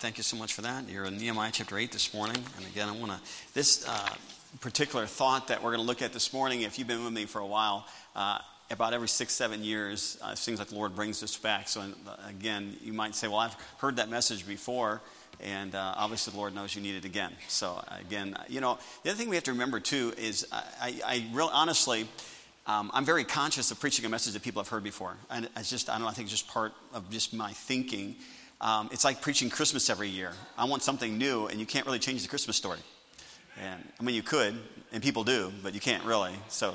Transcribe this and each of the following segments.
Thank you so much for that. You're in Nehemiah chapter 8 this morning. And again, this particular thought that we're going to look at this morning, if you've been with me for a while, about every 6-7 years, it seems like the Lord brings us back. So again, you might say, well, I've heard that message before, and obviously the Lord knows you need it again. So again, the other thing we have to remember too is I really honestly, I'm very conscious of preaching a message that people have heard before. And I think it's just part of just my thinking. It's like preaching Christmas every year. I want something new, and you can't really change the Christmas story. And I mean, you could, and people do, but you can't really. So,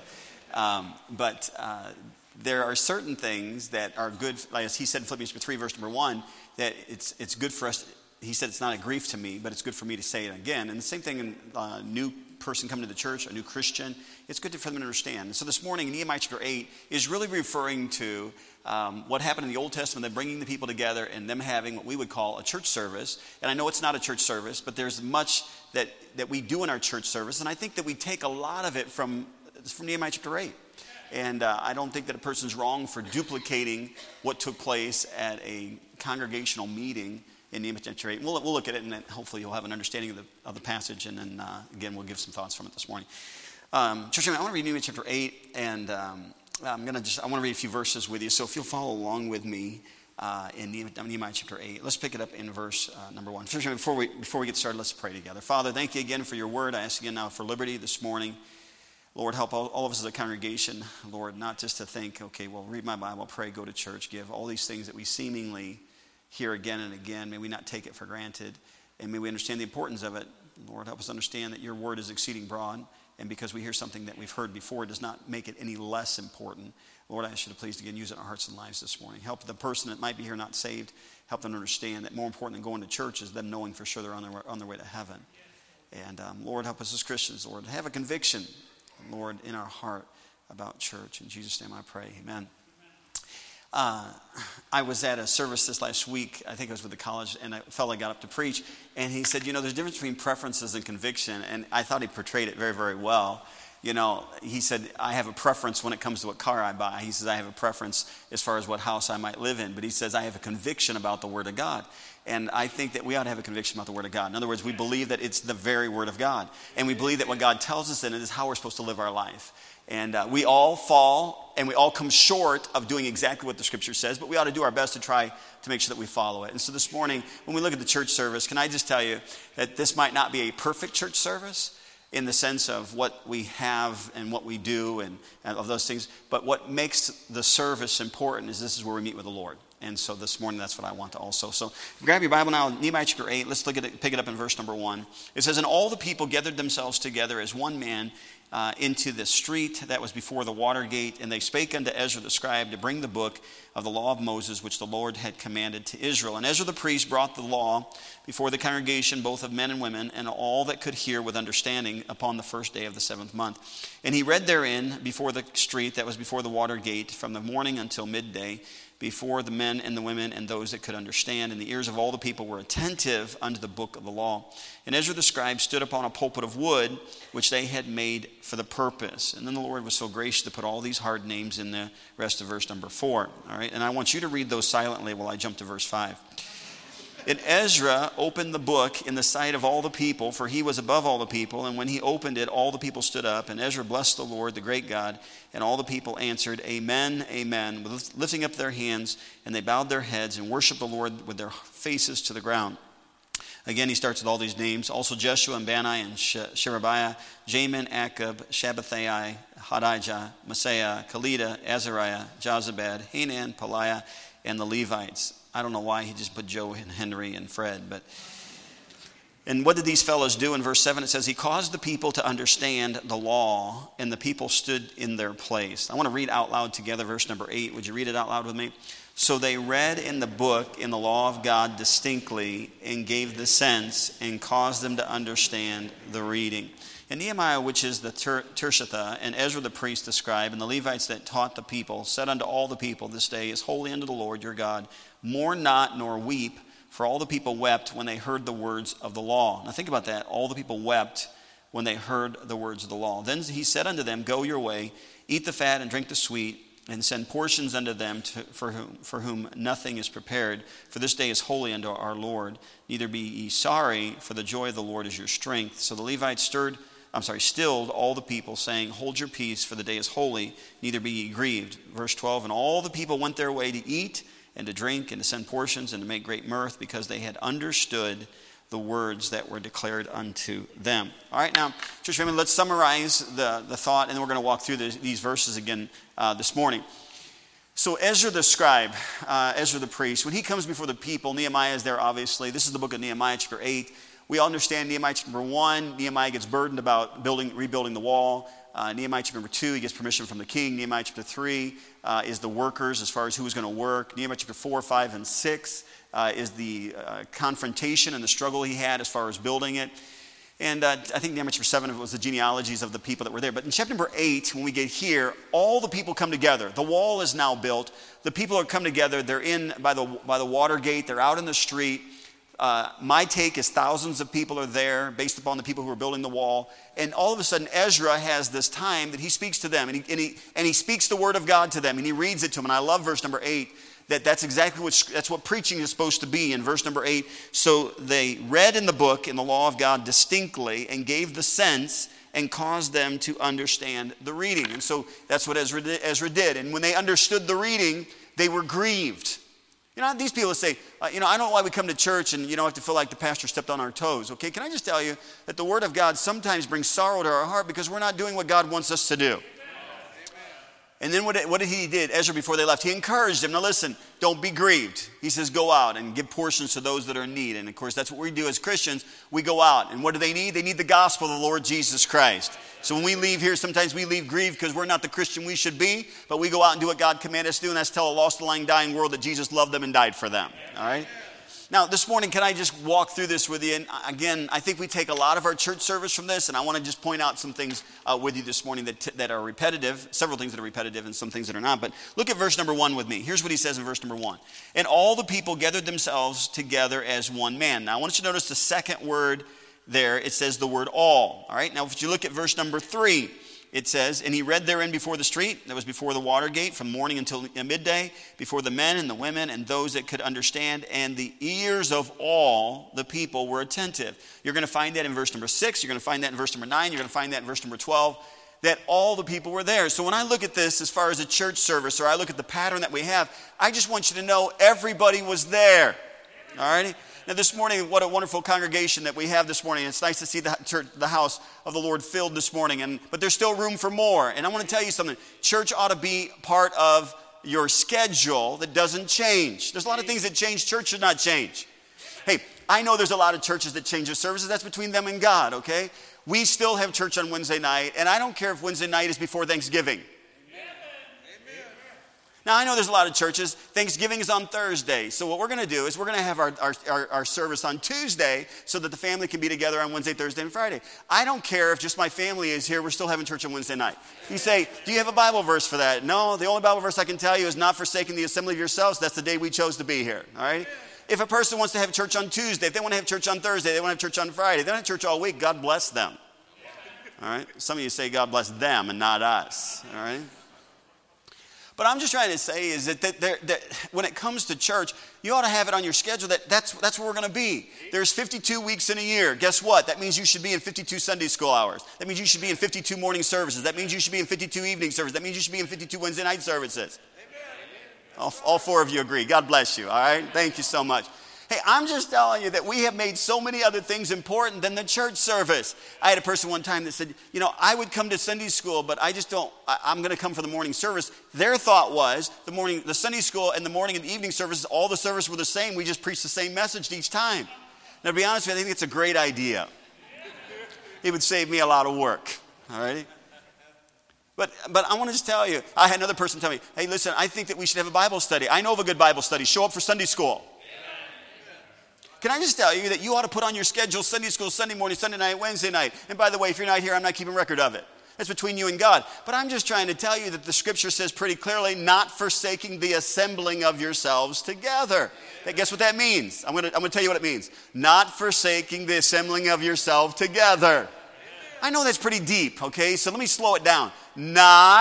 there are certain things that are good, like as he said in Philippians 3, verse number 1, that it's good for us. He said it's not a grief to me, but it's good for me to say it again. And the same thing in a new person coming to the church, a new Christian, it's good for them to understand. And so this morning, Nehemiah chapter 8 is really referring to what happened in the Old Testament, them bringing the people together and them having what we would call a church service. And I know it's not a church service, but there's much that we do in our church service. And I think that we take a lot of it from Nehemiah chapter 8. And I don't think that a person's wrong for duplicating what took place at a congregational meeting in Nehemiah chapter 8. We'll look at it, and then hopefully you'll have an understanding of the passage. And then, again, we'll give some thoughts from it this morning. Church, I want to read Nehemiah chapter 8, and I want to read a few verses with you. So if you'll follow along with me in Nehemiah chapter 8, let's pick it up in verse number 1. Church, before we get started, let's pray together. Father, thank you again for your word. I ask again now for liberty this morning. Lord, help all of us as a congregation, Lord, not just to think, okay, well, read my Bible, pray, go to church, give all these things that we seemingly hear again and again. May we not take it for granted, and may we understand the importance of it. Lord, help us understand that your word is exceeding broad, and because we hear something that we've heard before, it does not make it any less important. Lord, I ask you to please again use it in our hearts and lives this morning. Help the person that might be here not saved, help them to understand that more important than going to church is them knowing for sure they're on their way to heaven. And Lord, help us as Christians, Lord, to have a conviction, Lord, in our heart about church. In Jesus' name I pray, amen. I was at a service this last week, I think it was with the college, and a fellow got up to preach, and he said, there's a difference between preferences and conviction, and I thought he portrayed it very, very well. He said, I have a preference when it comes to what car I buy. He says, I have a preference as far as what house I might live in, but he says, I have a conviction about the Word of God. And I think that we ought to have a conviction about the Word of God. In other words, we believe that it's the very Word of God. And we believe that what God tells us in it is how we're supposed to live our life. And we all fall, and we all come short of doing exactly what the Scripture says, but we ought to do our best to try to make sure that we follow it. And so this morning, when we look at the church service, can I just tell you that this might not be a perfect church service in the sense of what we have and what we do and of those things, but what makes the service important is this is where we meet with the Lord. And so this morning, that's what I want to also. So grab your Bible now, Nehemiah chapter 8. Let's look at it, pick it up in verse number 1. It says, and all the people gathered themselves together as one man into the street that was before the water gate, and they spake unto Ezra the scribe to bring the book of the law of Moses, which the Lord had commanded to Israel. And Ezra the priest brought the law before the congregation, both of men and women, and all that could hear with understanding upon the first day of the 7th month. And he read therein before the street that was before the water gate from the morning until midday, before the men and the women and those that could understand. And the ears of all the people were attentive unto the book of the law. And Ezra the scribe stood upon a pulpit of wood, which they had made for the purpose. And then the Lord was so gracious to put all these hard names in the rest of verse number 4. All right, and I want you to read those silently while I jump to verse 5. And Ezra opened the book in the sight of all the people, for he was above all the people. And when he opened it, all the people stood up. And Ezra blessed the Lord, the great God. And all the people answered, Amen, Amen, lifting up their hands. And they bowed their heads and worshiped the Lord with their faces to the ground. Again, he starts with all these names. Also Jeshua and Bani and Sherebiah, Jamin, Akab, Shabbathai, Hadijah, Messiah, Kalida, Azariah, Jozabad, Hanan, Peliah, and the Levites. I don't know why he just put Joe and Henry and Fred, and what did these fellows do? In verse 7 it says, he caused the people to understand the law, and the people stood in their place. I want to read out loud together verse number 8. Would you read it out loud with me? So they read in the book, in the law of God distinctly, and gave the sense, and caused them to understand the reading. And Nehemiah, which is the Tirshatha, and Ezra the priest, the scribe, and the Levites that taught the people, said unto all the people, this day is holy unto the Lord your God. Mourn not nor weep, for all the people wept when they heard the words of the law. Now think about that. All the people wept when they heard the words of the law. Then he said unto them, go your way, eat the fat and drink the sweet, and send portions unto them for whom nothing is prepared. For this day is holy unto our Lord. Neither be ye sorry, for the joy of the Lord is your strength. So the Levites stilled all the people, saying, hold your peace, for the day is holy, neither be ye grieved. Verse 12, and all the people went their way to eat and to drink and to send portions and to make great mirth, because they had understood the words that were declared unto them. All right, now, church family, let's summarize the thought, and then we're going to walk through these verses again this morning. So Ezra the scribe, Ezra the priest, when he comes before the people, Nehemiah is there, obviously. This is the book of Nehemiah, chapter 8. We all understand Nehemiah chapter 1. Nehemiah gets burdened about rebuilding the wall. Nehemiah chapter 2, he gets permission from the king. Nehemiah chapter 3 is the workers as far as who is going to work. Nehemiah chapter 4, 5, and 6 is the confrontation and the struggle he had as far as building it. And I think Nehemiah chapter 7 was the genealogies of the people that were there. But in chapter number 8, when we get here, all the people come together. The wall is now built. The people are come together. They're in by the water gate. They're out in the street. My take is thousands of people are there based upon the people who are building the wall. And all of a sudden, Ezra has this time that he speaks to them. And he speaks the word of God to them. And he reads it to them. And I love verse number 8. That's exactly that's what preaching is supposed to be in verse number 8. So they read in the book, in the law of God, distinctly, and gave the sense and caused them to understand the reading. And so that's what Ezra did. And when they understood the reading, they were grieved. You know, these people say, I don't know why we come to church and have to feel like the pastor stepped on our toes. Okay, can I just tell you that the word of God sometimes brings sorrow to our heart because we're not doing what God wants us to do. And then what did he do? Ezra, before they left, he encouraged them. Now listen, don't be grieved. He says, go out and give portions to those that are in need. And of course, that's what we do as Christians. We go out. And what do they need? They need the gospel of the Lord Jesus Christ. So when we leave here, sometimes we leave grieved because we're not the Christian we should be. But we go out and do what God commanded us to do. And that's tell a lost, lying, dying world that Jesus loved them and died for them. All right? Now, this morning, can I just walk through this with you? And again, I think we take a lot of our church service from this, and I want to just point out some things with you this morning that are repetitive, several things that are repetitive and some things that are not. But look at verse number 1 with me. Here's what he says in verse number 1. And all the people gathered themselves together as one man. Now, I want you to notice the second word there. It says the word all. All right, now if you look at verse number 3, it says, and he read therein before the street, that was before the water gate, from morning until midday, before the men and the women and those that could understand, and the ears of all the people were attentive. You're going to find that in verse number 6, you're going to find that in verse number 9, you're going to find that in verse number 12, that all the people were there. So when I look at this as far as a church service, or I look at the pattern that we have, I just want you to know everybody was there. All right? Now this morning, what a wonderful congregation that we have this morning. It's nice to see the house of the Lord filled this morning, but there's still room for more. And I want to tell you something. Church ought to be part of your schedule that doesn't change. There's a lot of things that change. Church should not change. Hey, I know there's a lot of churches that change their services. That's between them and God, okay? We still have church on Wednesday night, and I don't care if Wednesday night is before Thanksgiving. Now, I know there's a lot of churches. Thanksgiving is on Thursday. So what we're going to do is we're going to have our service on Tuesday so that the family can be together on Wednesday, Thursday, and Friday. I don't care if just my family is here. We're still having church on Wednesday night. You say, do you have a Bible verse for that? No, the only Bible verse I can tell you is not forsaking the assembly of yourselves. That's the day we chose to be here. All right? If a person wants to have church on Tuesday, if they want to have church on Thursday, they want to have church on Friday, they don't have church all week, God bless them. All right? Some of you say God bless them and not us. All right? But I'm just trying to say is that when it comes to church, you ought to have it on your schedule that's where we're going to be. There's 52 weeks in a year. Guess what? That means you should be in 52 Sunday school hours. That means you should be in 52 morning services. That means you should be in 52 evening services. That means you should be in 52 Wednesday night services. All four of you agree. God bless you. All right? Thank you so much. Hey, I'm just telling you that we have made so many other things important than the church service. I had a person one time that said, I would come to Sunday school, but I'm going to come for the morning service. Their thought was the Sunday school and the morning and the evening services, all the services were the same. We just preached the same message each time. Now, to be honest with you, I think it's a great idea. It would save me a lot of work. All right? But I want to just tell you, I had another person tell me, hey, listen, I think that we should have a Bible study. I know of a good Bible study. Show up for Sunday school. Can I just tell you that you ought to put on your schedule Sunday school, Sunday morning, Sunday night, Wednesday night. And by the way, if you're not here, I'm not keeping record of it. That's between you and God. But I'm just trying to tell you that the scripture says pretty clearly, not forsaking the assembling of yourselves together. Guess what that means? I'm going to tell you what it means. Not forsaking the assembling of yourself together. I know that's pretty deep, okay? So let me slow it down. Not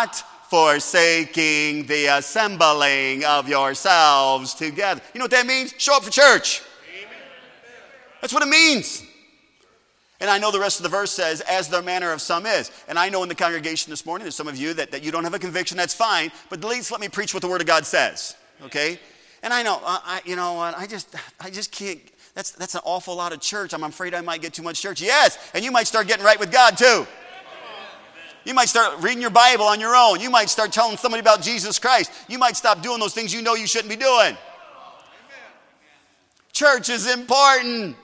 forsaking the assembling of yourselves together. You know what that means? Show up for church. That's what it means. And I know the rest of the verse says, as the manner of some is. And I know in the congregation this morning, there's some of you that you don't have a conviction, that's fine. But at least let me preach what the Word of God says. Okay? And I know, you know what, I just can't, that's an awful lot of church. I'm afraid I might get too much church. Yes, and you might start getting right with God too. You might start reading your Bible on your own. You might start telling somebody about Jesus Christ. You might stop doing those things you know you shouldn't be doing. Church is important.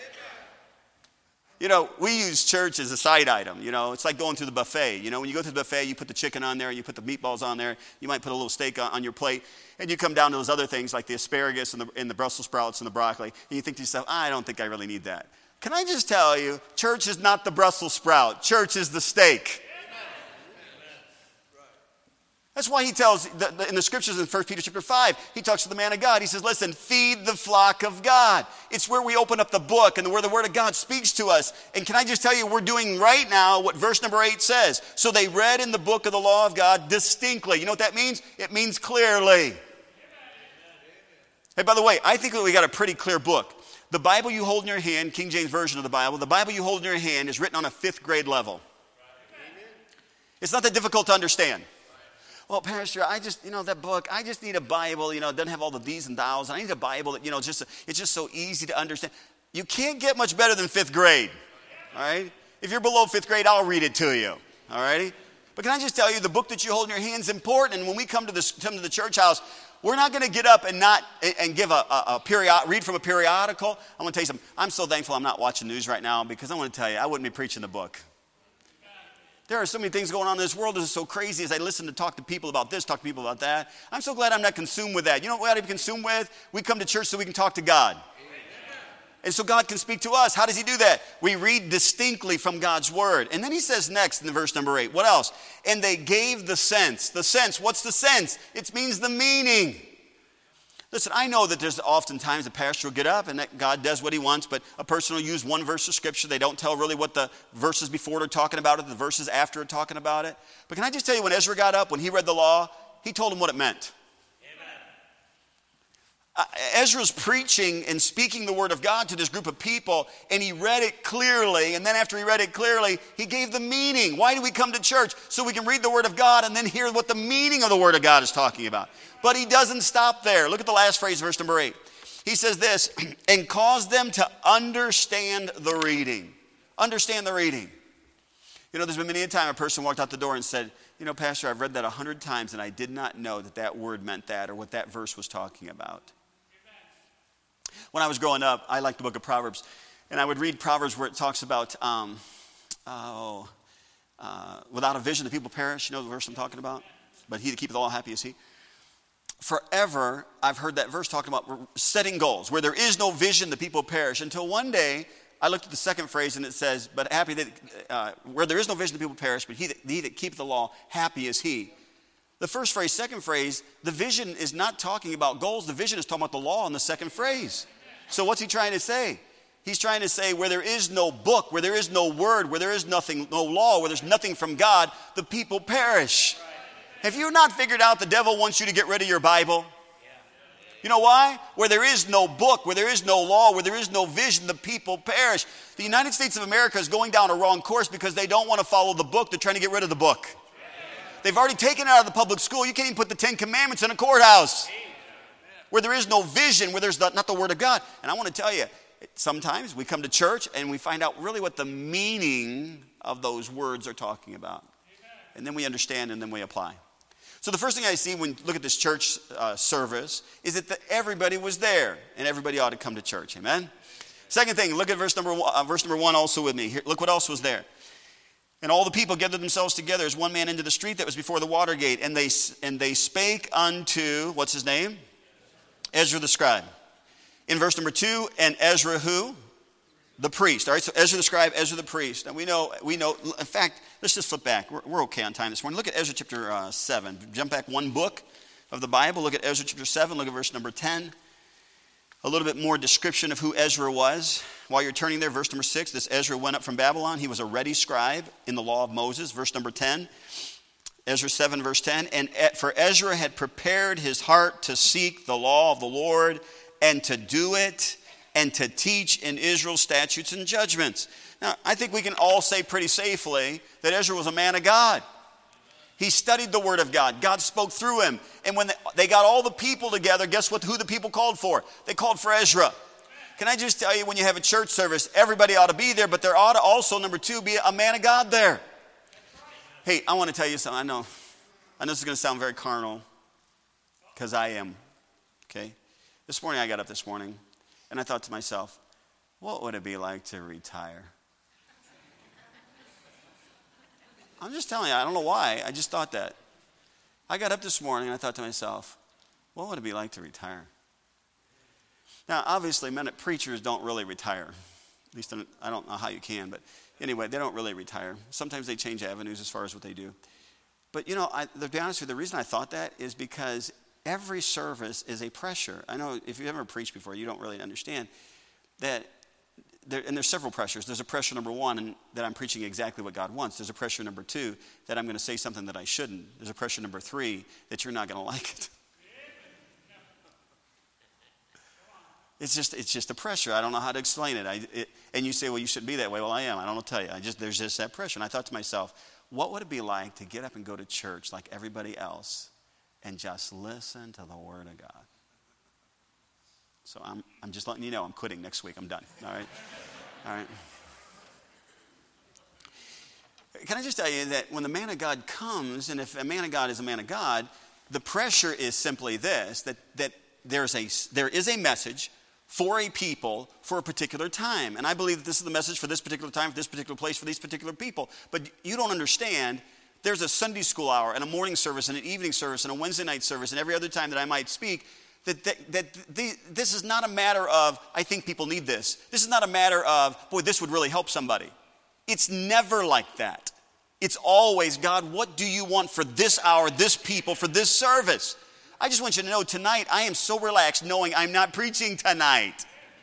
You know, we use church as a side item. You know, it's like going to the buffet. You know, when you go to the buffet, you put the chicken on there, you put the meatballs on there, you might put a little steak on your plate, and you come down to those other things like the asparagus and the Brussels sprouts and the broccoli, and you think to yourself, I don't think I really need that. Can I just tell you, church is not the Brussels sprout. Church is the steak. That's why he tells, in the scriptures in 1 Peter chapter 5, he talks to the man of God. He says, listen, feed the flock of God. It's where we open up the book and where the Word of God speaks to us. And can I just tell you, we're doing right now what verse number 8 says. So they read in the book of the law of God distinctly. You know what that means? It means clearly. Hey, by the way, I think that we got a pretty clear book. The Bible you hold in your hand, King James Version of the Bible you hold in your hand is written on a 5th grade level. It's not that difficult to understand. Well, Pastor, that book, I just need a Bible, it doesn't have all the these and thous. I need a Bible that, it's just so easy to understand. You can't get much better than 5th grade, all right? If you're below 5th grade, I'll read it to you, all righty? But can I just tell you, the book that you hold in your hand is important. And when we come to the church house, we're not going to get up and give read from a periodical. I want to tell you something. I'm so thankful I'm not watching news right now because I want to tell you, I wouldn't be preaching the book. There are so many things going on in this world that is so crazy as I listen to talk to people about this, talk to people about that. I'm so glad I'm not consumed with that. You know what we ought to be consumed with? We come to church so we can talk to God. Amen. And so God can speak to us. How does he do that? We read distinctly from God's word. And then he says next in verse number 8, what else? And they gave the sense. The sense, what's the sense? It means the meaning. Listen, I know that there's oftentimes a pastor will get up and that God does what he wants, but a person will use one verse of scripture. They don't tell really what the verses before are talking about it, the verses after are talking about it. But can I just tell you, when Ezra got up, when he read the law, he told them what it meant. Ezra's preaching and speaking the word of God to this group of people, and he read it clearly, and then after he read it clearly, he gave the meaning. Why do we come to church? So we can read the word of God and then hear what the meaning of the word of God is talking about. But he doesn't stop there. Look at the last phrase, verse number 8. He says this, and cause them to understand the reading. Understand the reading. You know, there's been many a time a person walked out the door and said, Pastor, I've read that 100 times and I did not know that word meant that or what that verse was talking about. When I was growing up, I liked the book of Proverbs. And I would read Proverbs where it talks about, without a vision, the people perish. You know the verse I'm talking about? But he that keepeth all happy is he. Forever, I've heard that verse talking about setting goals. Where there is no vision, the people perish. Until one day, I looked at the second phrase and it says, but happy that, where there is no vision, the people perish. But he that keepeth the law, happy is he. The first phrase, second phrase, the vision is not talking about goals. The vision is talking about the law in the second phrase. So what's he trying to say? He's trying to say where there is no book, where there is no word, where there is nothing, no law, where there's nothing from God, the people perish. Have you not figured out the devil wants you to get rid of your Bible? You know why? Where there is no book, where there is no law, where there is no vision, the people perish. The United States of America is going down a wrong course because they don't want to follow the book. They're trying to get rid of the book. They've already taken it out of the public school. You can't even put the 10 Commandments in a courthouse. Where there is no vision, where there's not the Word of God. And I want to tell you, sometimes we come to church and we find out really what the meaning of those words are talking about. And then we understand and then we apply. So the first thing I see when you look at this church service is that everybody was there and everybody ought to come to church. Amen? Second thing, look at verse number 1 also with me. Here, look what else was there. And all the people gathered themselves together as one man into the street that was before the water gate. And they spake unto, what's his name? Ezra the scribe. In verse number 2, and Ezra who? The priest. All right, so Ezra the scribe, Ezra the priest. And we know. In fact, let's just flip back. We're okay on time this morning. Look at Ezra chapter 7. Jump back one book of the Bible. Look at Ezra chapter 7. Look at verse number 10. A little bit more description of who Ezra was. While you're turning there, verse number 6, this Ezra went up from Babylon. He was a ready scribe in the law of Moses. Verse number 10, Ezra 7, verse 10, and for Ezra had prepared his heart to seek the law of the Lord and to do it and to teach in Israel statutes and judgments. Now, I think we can all say pretty safely that Ezra was a man of God. He studied the Word of God. God spoke through him. And when they got all the people together, guess who the people called for? They called for Ezra. Can I just tell you, when you have a church service, everybody ought to be there, but there ought to also, number two, be a man of God there. Hey, I want to tell you something. I know this is going to sound very carnal, because I am, okay? This morning, I got up this morning, and I thought to myself, what would it be like to retire? I'm just telling you, I don't know why. I just thought that. I got up this morning, and I thought to myself, what would it be like to retire? Now, obviously, preachers don't really retire. At least I don't know how you can, but anyway, they don't really retire. Sometimes they change avenues as far as what they do. But, to be honest with you, the reason I thought that is because every service is a pressure. I know if you've ever preached before, you don't really understand that. There's several pressures. There's a pressure number one, and that I'm preaching exactly what God wants. There's a pressure number two, that I'm going to say something that I shouldn't. There's a pressure number three, that you're not going to like it. It's just a pressure. I don't know how to explain it. And you say, well, you shouldn't be that way. Well, I am. I don't know what to tell you. There's just that pressure. And I thought to myself, what would it be like to get up and go to church like everybody else and just listen to the Word of God? So I'm just letting you know I'm quitting next week. I'm done. All right? All right. Can I just tell you that when the man of God comes, and if a man of God is a man of God, the pressure is simply this, that there is a message for a people for a particular time. And I believe that this is the message for this particular time, for this particular place, for these particular people. But you don't understand, there's a Sunday school hour and a morning service and an evening service and a Wednesday night service and every other time that I might speak, this is not a matter of, I think people need this. This is not a matter of, boy, this would really help somebody. It's never like that. It's always, God, what do you want for this hour, this people, for this service? I just want you to know tonight, I am so relaxed knowing I'm not preaching tonight.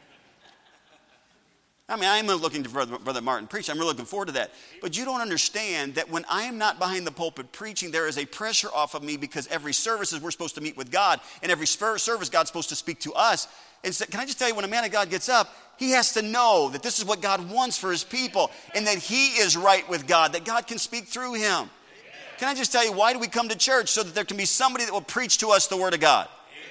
I mean, I'm looking to Brother Martin preach. I'm really looking forward to that. But you don't understand that when I am not behind the pulpit preaching, there is a pressure off of me because every service is we're supposed to meet with God. And every service, God's supposed to speak to us. And so, can I just tell you, when a man of God gets up, he has to know that this is what God wants for his people and that he is right with God, that God can speak through him. Can I just tell you, why do we come to church? So that there can be somebody that will preach to us the Word of God.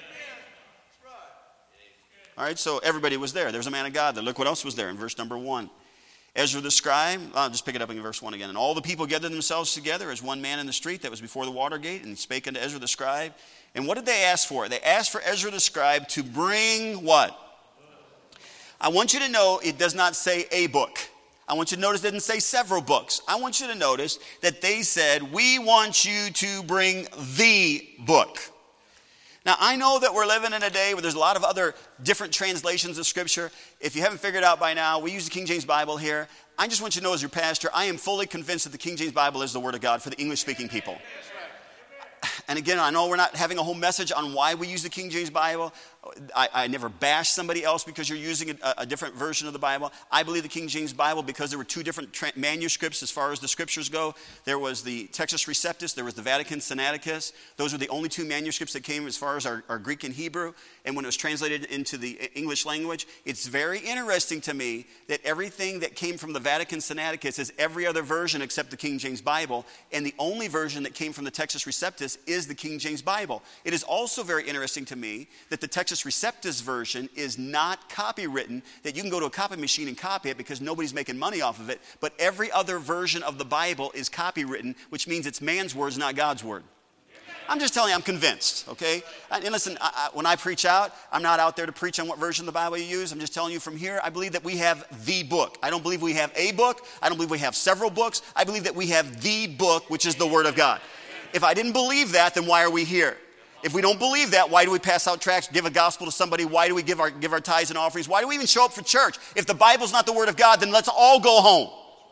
All right, so everybody was there. There's a man of God there. Look what else was there in verse number 1. Ezra the scribe, I'll just pick it up in verse 1 again. And all the people gathered themselves together as one man in the street that was before the water gate, and he spake unto Ezra the scribe. And what did they ask for? They asked for Ezra the scribe to bring what? I want you to know it does not say a book. I want you to notice it didn't say several books. I want you to notice that they said, we want you to bring the book. Now, I know that we're living in a day where there's a lot of other different translations of Scripture. If you haven't figured out by now, we use the King James Bible here. I just want you to know as your pastor, I am fully convinced that the King James Bible is the Word of God for the English-speaking people. And again, I know we're not having a whole message on why we use the King James Bible. I never bash somebody else because you're using a different version of the Bible. I believe the King James Bible because there were two different manuscripts as far as the Scriptures go. There was the Textus Receptus, there was the Vatican Sinaiticus. Those were the only two manuscripts that came as far as our Greek and Hebrew. And when it was translated into the English language, it's very interesting to me that everything that came from the Vatican Sinaiticus is every other version except the King James Bible. And the only version that came from the Textus Receptus is the King James Bible. It is also very interesting to me that the Textus Receptus version is not copywritten, that you can go to a copy machine and copy it because nobody's making money off of it, but every other version of the Bible is copywritten, which means it's man's words, not God's word. I'm just telling you, I'm convinced, okay? And listen, when I preach out, I'm not out there to preach on what version of the Bible you use. I'm just telling you from here, I believe that we have the book. I don't believe we have a book. I don't believe we have several books. I believe that we have the book, which is the Word of God. If I didn't believe that, then why are we here? If we don't believe that, why do we pass out tracts, give a gospel to somebody? Why do we give our tithes and offerings? Why do we even show up for church? If the Bible's not the Word of God, then let's all go home.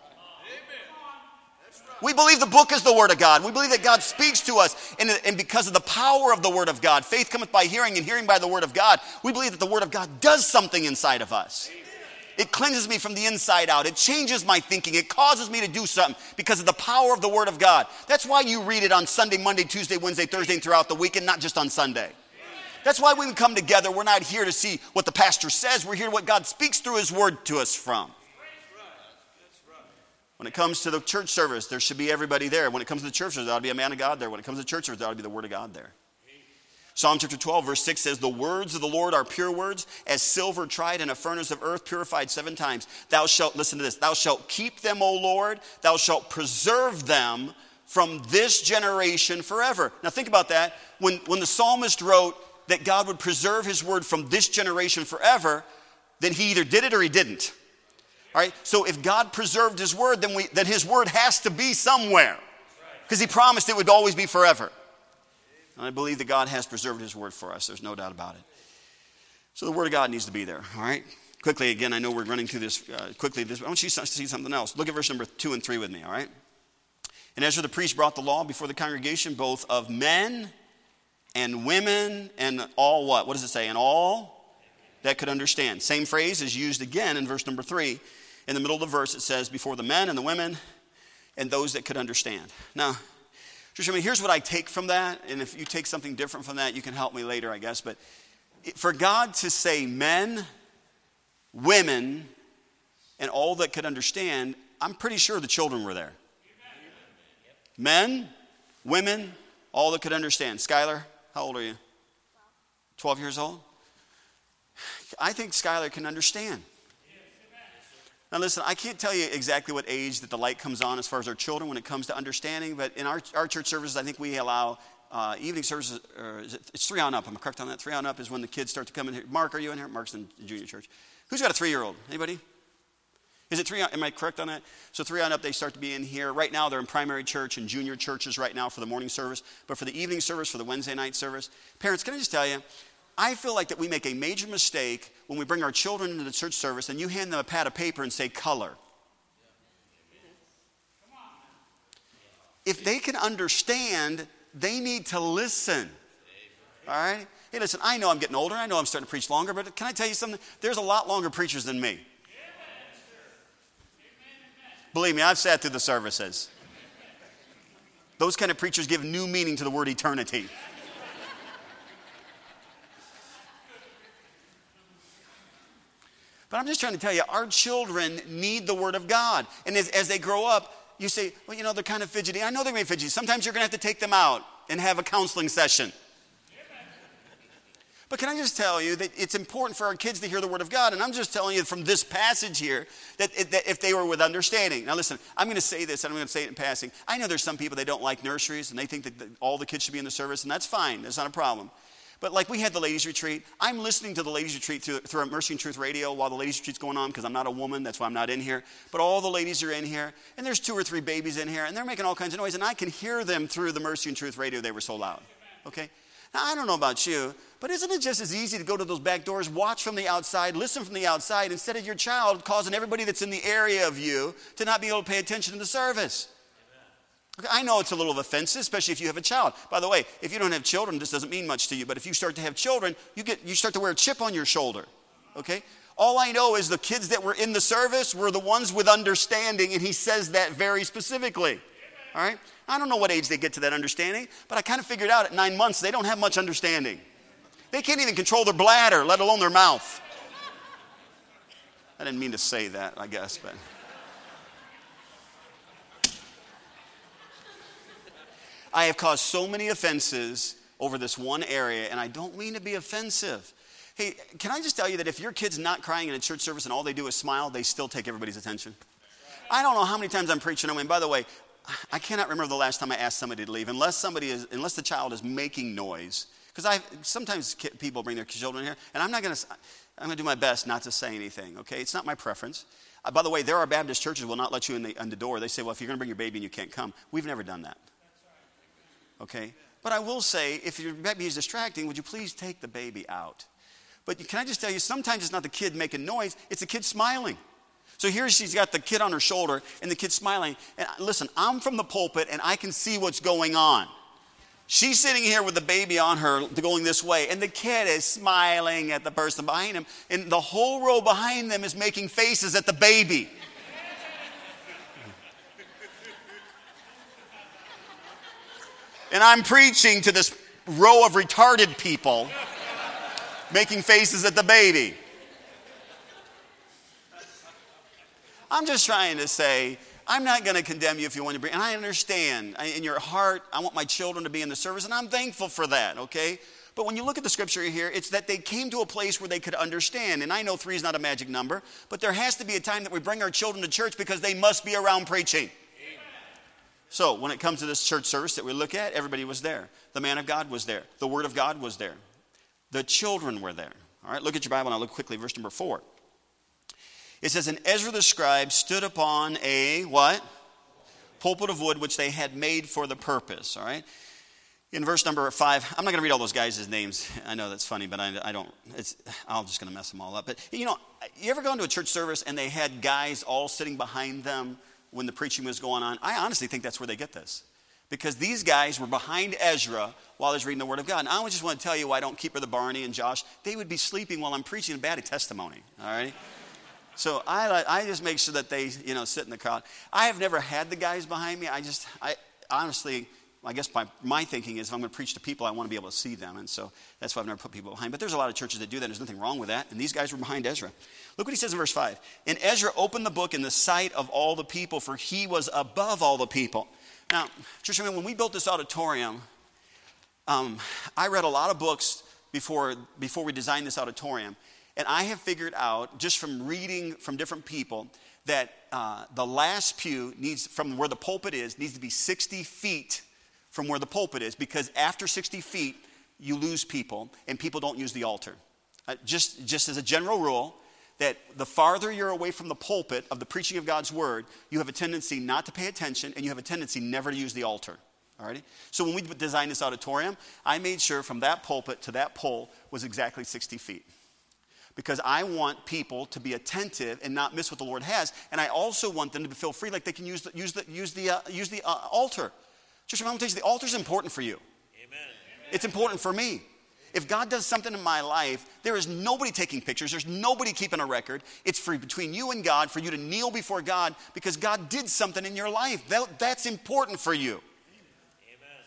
We believe the book is the Word of God. We believe that God speaks to us. And because of the power of the Word of God, faith cometh by hearing and hearing by the Word of God. We believe that the Word of God does something inside of us. It cleanses me from the inside out. It changes my thinking. It causes me to do something because of the power of the Word of God. That's why you read it on Sunday, Monday, Tuesday, Wednesday, Thursday, and throughout the weekend, not just on Sunday. That's why when we come together, we're not here to see what the pastor says. We're here what God speaks through His Word to us from. When it comes to the church service, there should be everybody there. When it comes to the church service, there ought to be a man of God there. When it comes to the church service, there ought to be the Word of God there. Psalm chapter 12, verse 6 says, the words of the Lord are pure words, as silver tried in a furnace of earth, purified 7 times. Thou shalt, listen to this, thou shalt keep them, O Lord, thou shalt preserve them from this generation forever. Now think about that. When the psalmist wrote that God would preserve His word from this generation forever, then he either did it or he didn't. All right? So if God preserved His word, then His word has to be somewhere, because He promised it would always be forever. And I believe that God has preserved His word for us. There's no doubt about it. So the Word of God needs to be there, all right? Quickly, again, I know we're running through this quickly. I want you to see something else. Look at verse number 2 and 3 with me, all right? And Ezra the priest brought the law before the congregation, both of men and women and all what? What does it say? And all that could understand. Same phrase is used again in verse number 3. In the middle of the verse, it says, before the men and the women and those that could understand. Now, here's what I take from that, and if you take something different from that, you can help me later, I guess. But for God to say men, women, and all that could understand, I'm pretty sure the children were there. Men, women, all that could understand. Skylar, how old are you? 12 years old? I think Skylar can understand. Now listen, I can't tell you exactly what age that the light comes on as far as our children when it comes to understanding, but in our church services, I think we allow evening services, it's 3 on up. Am I correct on that? 3 on up is when the kids start to come in here. Mark, are you in here? Mark's in junior church. Who's got a 3-year-old? Anybody? Is it 3 on, am I correct on that? So 3 on up, they start to be in here. Right now, they're in primary church and junior churches right now for the morning service, but for the evening service, for the Wednesday night service. Parents, can I just tell you, I feel like that we make a major mistake when we bring our children into the church service and you hand them a pad of paper and say color. If they can understand, they need to listen. All right? Hey, listen, I know I'm getting older. I know I'm starting to preach longer, but can I tell you something? There's a lot longer preachers than me. Believe me, I've sat through the services. Those kind of preachers give new meaning to the word eternity. But I'm just trying to tell you, our children need the Word of God. And as they grow up, you say, well, you know, they're kind of fidgety. I know they're going to be fidgety. Sometimes you're going to have to take them out and have a counseling session. But can I just tell you that it's important for our kids to hear the Word of God? And I'm just telling you from this passage here that if they were with understanding. Now listen, I'm going to say this, and I'm going to say it in passing. I know there's some people that don't like nurseries, and they think that all the kids should be in the service, and that's fine. That's not a problem. But like we had the ladies' retreat. I'm listening to the ladies' retreat through Mercy and Truth Radio while the ladies' retreat's going on because I'm not a woman. That's why I'm not in here. But all the ladies are in here, and there's 2 or 3 babies in here, and they're making all kinds of noise, and I can hear them through the Mercy and Truth Radio. They were so loud. Okay? Now, I don't know about you, but isn't it just as easy to go to those back doors, watch from the outside, listen from the outside, instead of your child causing everybody that's in the area of you to not be able to pay attention to the service? Okay, I know it's a little offensive, especially if you have a child. By the way, if you don't have children, this doesn't mean much to you. But if you start to have children, you start to wear a chip on your shoulder. Okay? All I know is the kids that were in the service were the ones with understanding, and he says that very specifically. All right? I don't know what age they get to that understanding, but I kind of figured out at 9 months they don't have much understanding. They can't even control their bladder, let alone their mouth. I didn't mean to say that, I guess, but... I have caused so many offenses over this one area, and I don't mean to be offensive. Hey, can I just tell you that if your kid's not crying in a church service and all they do is smile, they still take everybody's attention? I don't know how many times I'm preaching away. And by the way, I cannot remember the last time I asked somebody to leave, unless the child is making noise. Because sometimes people bring their children here, and I'm going to do my best not to say anything, okay? It's not my preference. By the way, there are Baptist churches will not let you in the door. They say, well, if you're going to bring your baby and you can't come. We've never done that. Okay? But I will say, if your baby is distracting, would you please take the baby out? But can I just tell you, sometimes it's not the kid making noise, it's the kid smiling. So here she's got the kid on her shoulder and the kid smiling. And listen, I'm from the pulpit and I can see what's going on. She's sitting here with the baby on her going this way, and the kid is smiling at the person behind him, and the whole row behind them is making faces at the baby. And I'm preaching to this row of retarded people making faces at the baby. I'm just trying to say, I'm not going to condemn you if you want to bring, and I understand. In your heart, I want my children to be in the service, and I'm thankful for that, okay? But when you look at the scripture here, it's that they came to a place where they could understand. And I know 3 is not a magic number, but there has to be a time that we bring our children to church because they must be around preaching. So when it comes to this church service that we look at, everybody was there. The man of God was there. The word of God was there. The children were there. All right, look at your Bible and I'll look quickly. Verse number 4. It says, and Ezra the scribe stood upon a, what? Pulpit of wood, which they had made for the purpose. All right. In verse number 5, I'm not going to read all those guys' names. I know that's funny, but I'm just going to mess them all up. But, you know, you ever gone to a church service and they had guys all sitting behind them when the preaching was going on? I honestly think that's where they get this. Because these guys were behind Ezra while he's reading the Word of God. And I just want to tell you why I don't keep Brother Barney and Josh. They would be sleeping while I'm preaching a bad testimony, all right? So I just make sure that they, sit in the crowd. I have never had the guys behind me. I honestly, I guess my thinking is if I'm going to preach to people, I want to be able to see them. And so that's why I've never put people behind. But there's a lot of churches that do that. There's nothing wrong with that. And these guys were behind Ezra. Look what he says in verse 5. And Ezra opened the book in the sight of all the people, for he was above all the people. Now, church, when we built this auditorium, I read a lot of books before we designed this auditorium. And I have figured out, just from reading from different people, that the last pew from where the pulpit is, needs to be 60 feet from where the pulpit is, because after 60 feet, you lose people, and people don't use the altar. Just as a general rule, that the farther you're away from the pulpit of the preaching of God's word, you have a tendency not to pay attention, and you have a tendency never to use the altar. Alrighty? So when we designed this auditorium, I made sure from that pulpit to that pole was exactly 60 feet. Because I want people to be attentive and not miss what the Lord has, and I also want them to feel free, like they can use the altar. Church, I'm going to tell you, the altar is important for you. Amen. It's important for me. If God does something in my life, there is nobody taking pictures. There's nobody keeping a record. It's for between you and God, for you to kneel before God because God did something in your life. That's important for you. Amen.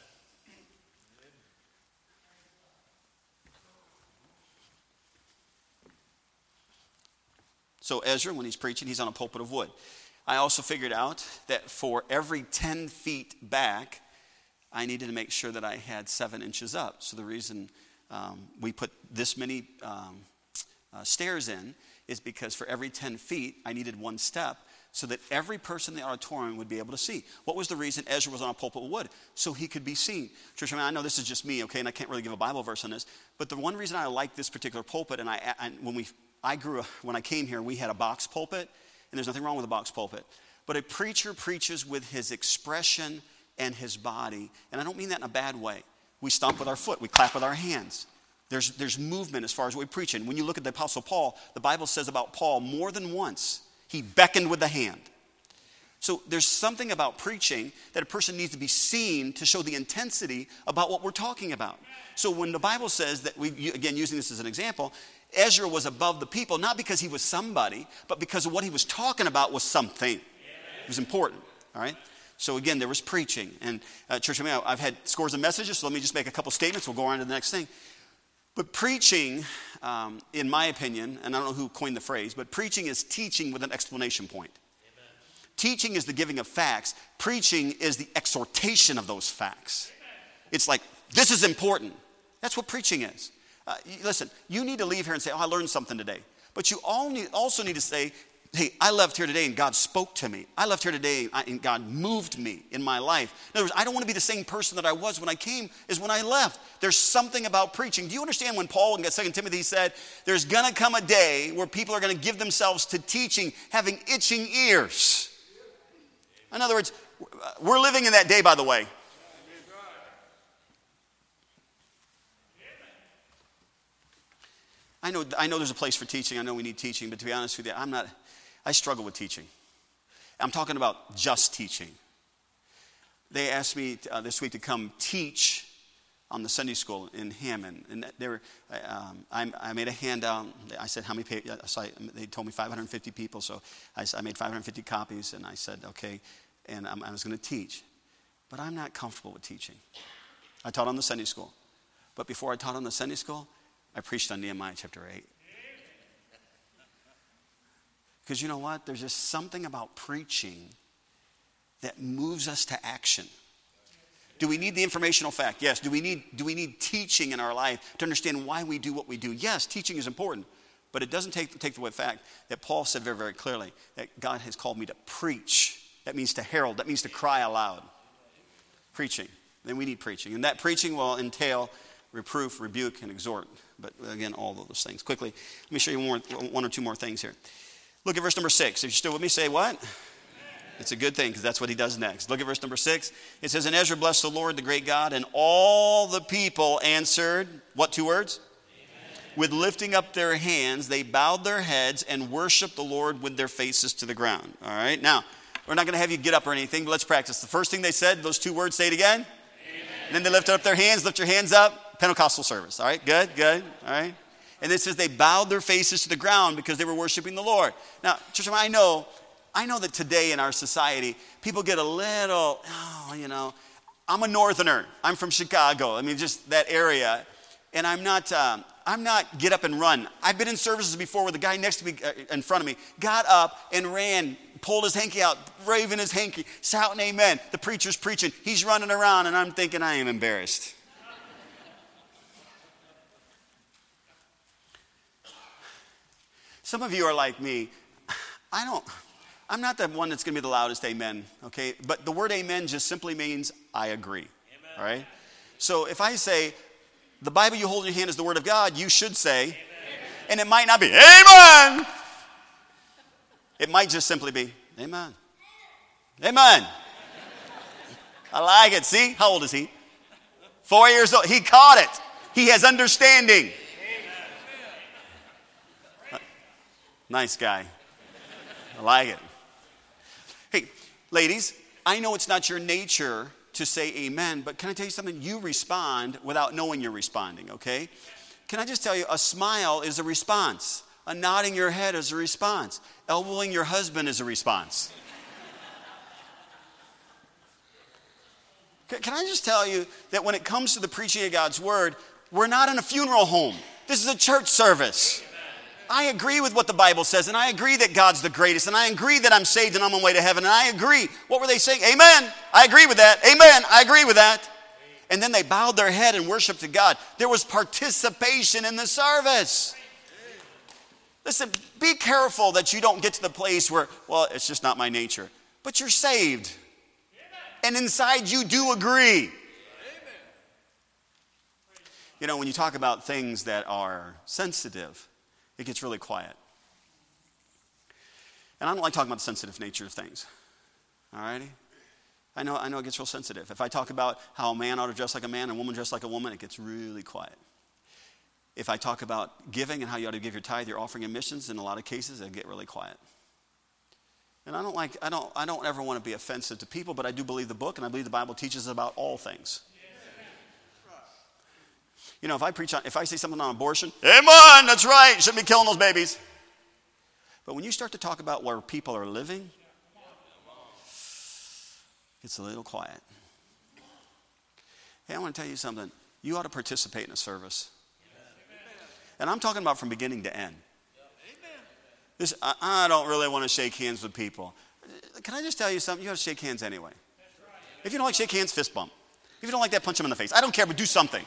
So Ezra, when he's preaching, he's on a pulpit of wood. I also figured out that for every 10 feet back, I needed to make sure that I had 7 inches up. So the reason we put this many stairs in is because for every 10 feet, I needed 1 step so that every person in the auditorium would be able to see. What was the reason Ezra was on a pulpit of wood? So he could be seen. Church, I know this is just me, okay, and I can't really give a Bible verse on this, but the one reason I like this particular pulpit, and when I came here, we had a box pulpit, and there's nothing wrong with a box pulpit. But a preacher preaches with his expression and his body. And I don't mean that in a bad way. We stomp with our foot. We clap with our hands. There's movement as far as what we preach. And when you look at the Apostle Paul, the Bible says about Paul more than once, he beckoned with the hand. So there's something about preaching that a person needs to be seen to show the intensity about what we're talking about. So when the Bible says that, again, using this as an example, Ezra was above the people, not because he was somebody, but because of what he was talking about was something. It was important, all right? So again, there was preaching. And church, I've had scores of messages, so let me just make a couple statements. We'll go on to the next thing. But preaching, in my opinion, and I don't know who coined the phrase, but preaching is teaching with an exclamation point. Amen. Teaching is the giving of facts. Preaching is the exhortation of those facts. Amen. It's like, this is important. That's what preaching is. Listen, you need to leave here and say, I learned something today. But you also need to say, hey, I left here today and God spoke to me. I left here today and God moved me in my life. In other words, I don't want to be the same person that I was when I came as when I left. There's something about preaching. Do you understand when Paul in 2 Timothy said, there's going to come a day where people are going to give themselves to teaching, having itching ears? In other words, we're living in that day, by the way. I know there's a place for teaching. I know we need teaching, but to be honest with you, I struggle with teaching. I'm talking about just teaching. They asked me this week to come teach on the Sunday school in Hammond, and I made a handout. I said, how many pages? They told me 550 people, so I made 550 copies, and I said, okay, and I was going to teach. But I'm not comfortable with teaching. I taught on the Sunday school. But before I taught on the Sunday school, I preached on Nehemiah chapter 8. Because you know what? There's just something about preaching that moves us to action. Do we need the informational fact? Yes. Do we need teaching in our life to understand why we do what we do? Yes, teaching is important. But it doesn't take the fact that Paul said very, very clearly that God has called me to preach. That means to herald. That means to cry aloud. Preaching. Then we need preaching. And that preaching will entail reproof, rebuke, and exhort. But again, all of those things. Quickly, let me show you one or two more things here. Look at verse number 6. If you're still with me, say what? It's a good thing because that's what he does next. Look at verse number 6. It says, and Ezra blessed the Lord, the great God, and all the people answered, what 2 words? Amen. With lifting up their hands, they bowed their heads and worshiped the Lord with their faces to the ground. All right, now, we're not going to have you get up or anything, but let's practice. The first thing they said, those 2 words, say it again. Amen. And then they lifted up their hands, lift your hands up, Pentecostal service. All right, good, all right. And it says they bowed their faces to the ground because they were worshiping the Lord. Now, church, I know that today in our society, people get a little, I'm a northerner. I'm from Chicago. I mean, just that area. And I'm not get up and run. I've been in services before where the guy next to me, in front of me, got up and ran, pulled his hanky out, waving his hanky, shouting amen. The preacher's preaching. He's running around, and I'm thinking I am embarrassed. Some of you are like me. I'm not the one that's going to be the loudest amen, okay? But the word amen just simply means I agree, amen. All right? So if I say, the Bible you hold in your hand is the word of God, you should say, amen. And it might not be, amen. It might just simply be, amen. Amen. I like it. See? How old is he? 4 years old. He caught it. He has understanding. Nice guy. I like it. Hey, ladies, I know it's not your nature to say amen, but can I tell you something? You respond without knowing you're responding, okay? Can I just tell you, a smile is a response. A nodding your head is a response. Elbowing your husband is a response. Can I just tell you that when it comes to the preaching of God's word, we're not in a funeral home. This is a church service. I agree with what the Bible says, and I agree that God's the greatest, and I agree that I'm saved and I'm on my way to heaven, and I agree. What were they saying? Amen. I agree with that. Amen. I agree with that. And then they bowed their head and worshiped to God. There was participation in the service. Listen, be careful that you don't get to the place where, well, it's just not my nature. But you're saved. And inside you do agree. You know, when you talk about things that are sensitive, it gets really quiet. And I don't like talking about the sensitive nature of things. All righty? I know it gets real sensitive. If I talk about how a man ought to dress like a man and a woman dress like a woman, it gets really quiet. If I talk about giving and how you ought to give your tithe, your offering, and missions, in a lot of cases, it'll get really quiet. And I don't ever want to be offensive to people, but I do believe the book, and I believe the Bible teaches about all things. You know, if I say something on abortion, amen, that's right, you shouldn't be killing those babies. But when you start to talk about where people are living, it's a little quiet. Hey, I want to tell you something. You ought to participate in a service. And I'm talking about from beginning to end. I don't really want to shake hands with people. Can I just tell you something? You ought to shake hands anyway. If you don't like shake hands, fist bump. If you don't like that, punch them in the face. I don't care, but do something.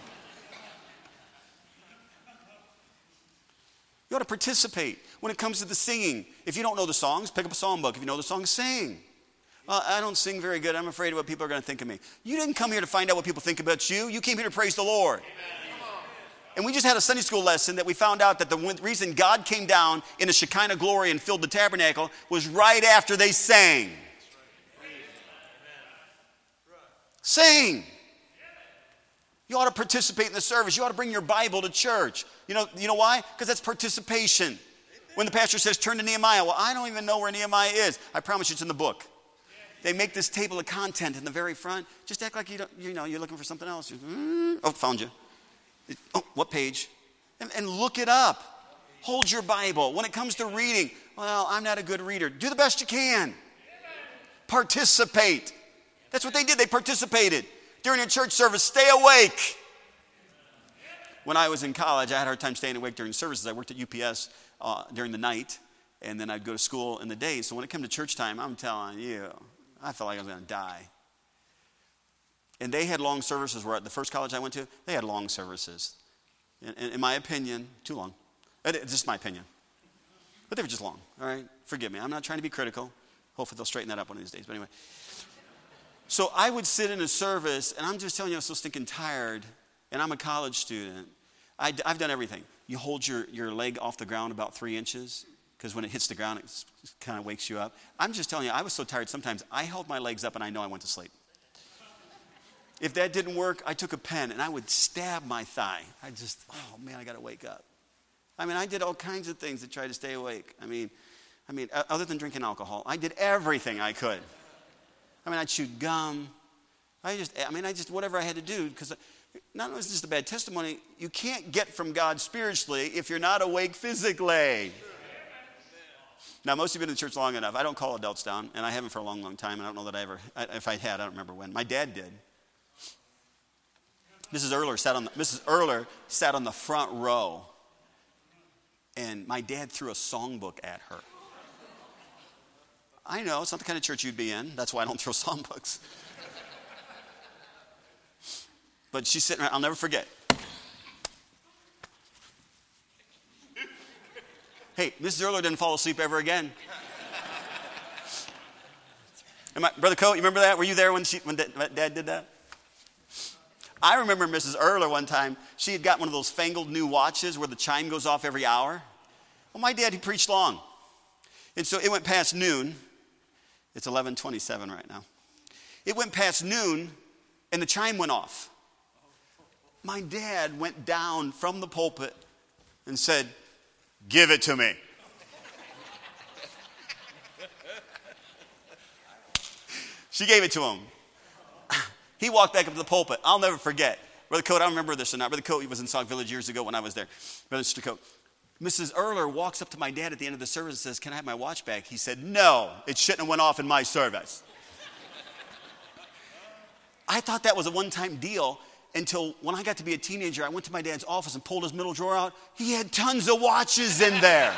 You ought to participate when it comes to the singing. If you don't know the songs, pick up a songbook. If you know the songs, sing. Well, I don't sing very good. I'm afraid of what people are going to think of me. You didn't come here to find out what people think about you. You came here to praise the Lord. Amen. And we just had a Sunday school lesson that we found out that the reason God came down in a Shekinah glory and filled the tabernacle was right after they sang. Sing. You ought to participate in the service. You ought to bring your Bible to church. You know why? Because that's participation. When the pastor says, turn to Nehemiah, well, I don't even know where Nehemiah is. I promise you it's in the book. They make this table of content in the very front. Just act like you're looking for something else. Oh, found you. Oh, what page? And look it up. Hold your Bible. When it comes to reading, well, I'm not a good reader. Do the best you can. Participate. That's what they did. They participated. During a church service, stay awake. When I was in college, I had a hard time staying awake during services. I worked at UPS during the night, and then I'd go to school in the day. So when it came to church time, I'm telling you, I felt like I was going to die. And they had long services. Where at the first college I went to, they had long services. In my opinion, too long. It's just my opinion. But they were just long, all right? Forgive me. I'm not trying to be critical. Hopefully they'll straighten that up one of these days. But anyway. So I would sit in a service, and I'm just telling you, I'm so stinking tired, and I'm a college student. I've done everything. You hold your leg off the ground about 3 inches, because when it hits the ground, it kind of wakes you up. I'm just telling you, I was so tired sometimes, I held my legs up, and I know I went to sleep. If that didn't work, I took a pen, and I would stab my thigh. Oh, man, I got to wake up. I mean, I did all kinds of things to try to stay awake. I mean, other than drinking alcohol, I did everything I could. I mean, I chewed gum. I just whatever I had to do, because not only is this a bad testimony, you can't get from God spiritually if you're not awake physically. Now, most of you have been in the church long enough. I don't call adults down, and I haven't for a long, long time, and I don't know that if I had, I don't remember when. My dad did. Mrs. Erler sat on the front row, and my dad threw a songbook at her. I know, it's not the kind of church you'd be in. That's why I don't throw songbooks. But she's sitting around, I'll never forget. Hey, Mrs. Erler didn't fall asleep ever again. Brother Coe, you remember that? Were you there when Dad did that? I remember Mrs. Erler one time, she had got one of those fangled new watches where the chime goes off every hour. Well, my dad, he preached long. And so it went past noon. It's 11:27 right now. It went past noon, and the chime went off. My dad went down from the pulpit and said, "Give it to me." She gave it to him. He walked back up to the pulpit. I'll never forget. Brother Cote, I don't remember this or not. Brother Cote, he was in Sauk Village years ago when I was there. Brother Mr. Cote. Mrs. Erler walks up to my dad at the end of the service and says, "Can I have my watch back?" He said, "No, it shouldn't have went off in my service." I thought that was a one-time deal until when I got to be a teenager, I went to my dad's office and pulled his middle drawer out. He had tons of watches in there.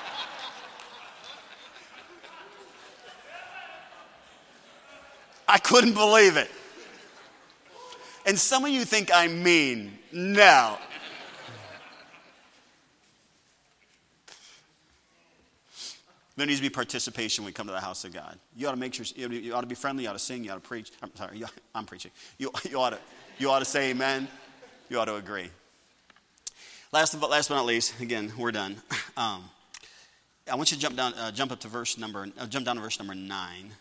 I couldn't believe it. And some of you think I'm mean. No. There needs to be participation when we come to the house of God. You ought to make sure, you ought to be friendly, you ought to sing, you ought to preach. I'm sorry, I'm preaching. You ought to say amen. You ought to agree. Last but not least, again, we're done. I want you to jump down to verse number 9.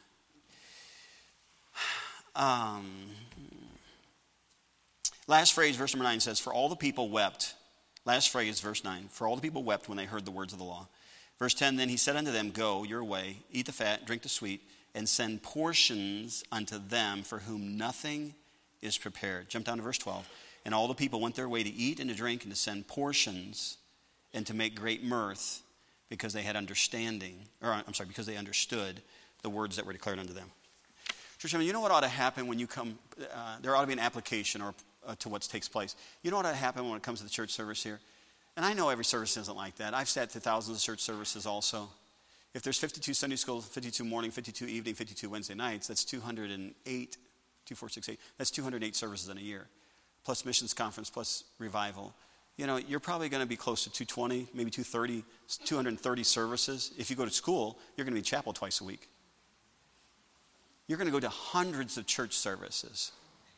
Last phrase, verse number 9 says, "For all the people wept." Last phrase, verse 9. "For all the people wept when they heard the words of the law." Verse 10, "Then he said unto them, Go your way, eat the fat, drink the sweet, and send portions unto them for whom nothing is prepared." Jump down to verse 12. "And all the people went their way to eat and to drink and to send portions and to make great mirth because they had because they understood the words that were declared unto them." Church, you know what ought to happen when you come? There ought to be an application to what takes place. You know what ought to happen when it comes to the church service here? And I know every service isn't like that. I've sat through thousands of church services also. If there's 52 Sunday school, 52 morning, 52 evening, 52 Wednesday nights, that's 208, 2468. That's 208 services in a year, plus missions conference, plus revival. You know, you're probably going to be close to 220, maybe 230, 230 services. If you go to school, you're going to be in chapel twice a week. You're going to go to hundreds of church services.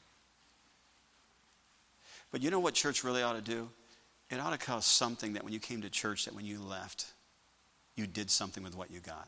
But you know what church really ought to do? It ought to cause something that when you came to church, that when you left, you did something with what you got.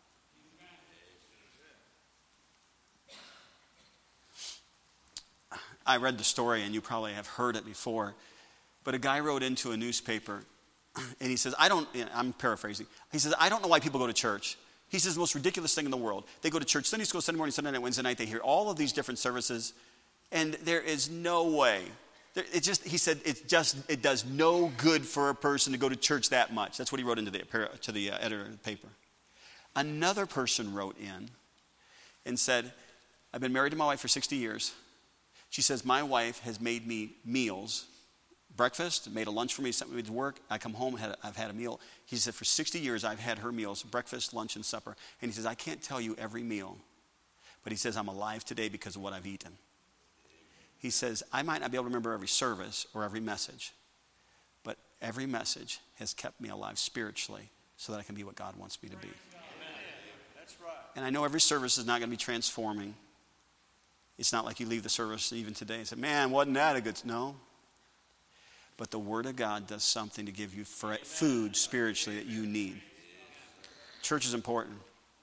I read the story, and you probably have heard it before, but a guy wrote into a newspaper, and he says, I'm paraphrasing. He says, "I don't know why people go to church." He says the most ridiculous thing in the world. They go to church Sunday school, Sunday morning, Sunday night, Wednesday night. They hear all of these different services. And there is no way. He said it does no good for a person to go to church that much. That's what he wrote to the editor of the paper. Another person wrote in and said, I've been married to my wife for 60 years. She says, my wife has made me meals, breakfast, made a lunch for me, sent me to work. I come home, I've had a meal. He said, for 60 years, I've had her meals, breakfast, lunch, and supper. And he says, I can't tell you every meal, but he says, I'm alive today because of what I've eaten. He says, I might not be able to remember every service or every message, but every message has kept me alive spiritually so that I can be what God wants me to be. That's right. And I know every service is not going to be transforming. It's not like you leave the service even today and say, man, wasn't that a good... No. But the Word of God does something to give you food spiritually that you need. Church is important.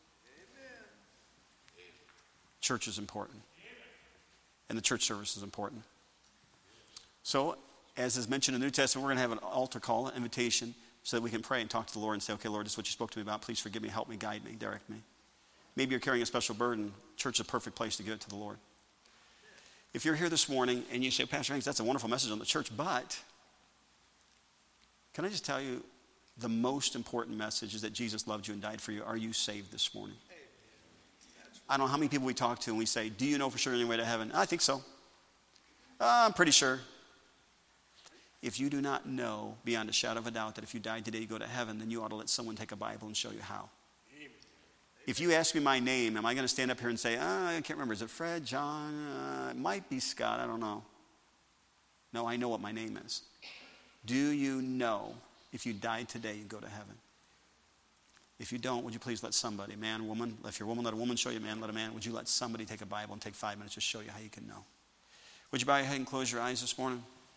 Church is important. And the church service is important. So, as is mentioned in the New Testament, we're going to have an altar call, an invitation, so that we can pray and talk to the Lord and say, okay, Lord, this is what you spoke to me about. Please forgive me, help me, guide me, direct me. Maybe you're carrying a special burden. Church is a perfect place to give it to the Lord. If you're here this morning and you say, Pastor Hanks, that's a wonderful message on the church, but can I just tell you, the most important message is that Jesus loved you and died for you. Are you saved this morning? I don't know how many people we talk to and we say, do you know for sure any way to heaven? I think so. I'm pretty sure. If you do not know beyond a shadow of a doubt that if you died today you go to heaven, then you ought to let someone take a Bible and show you how. If you ask me my name, am I going to stand up here and say, I can't remember, is it Fred, John? It might be Scott, I don't know. No, I know what my name is. Do you know if you died today you go to heaven? If you don't, would you please let somebody, man, woman, if you're a woman, let a woman show you, man, let a man, would you let somebody take a Bible and take 5 minutes to show you how you can know? Would you bow your head and close your eyes this morning?